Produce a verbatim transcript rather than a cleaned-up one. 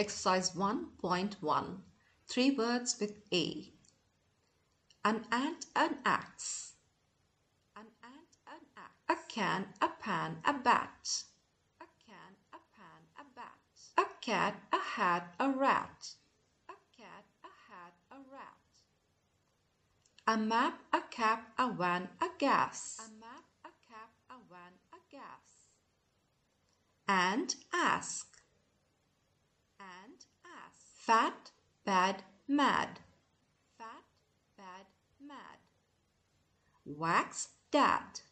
Exercise one point one. Three words with A. An ant, an axe. An ant, an axe. A can, a pan, a bat. A can, a pan, a bat. A cat, a hat, a rat. A cat, a hat, a rat. A map, a cap, a van, a gas. A map, a cap, a van, a gas. And ask. And ask. Fat, bad, mad. Fat, bad, mad. Wax, dad.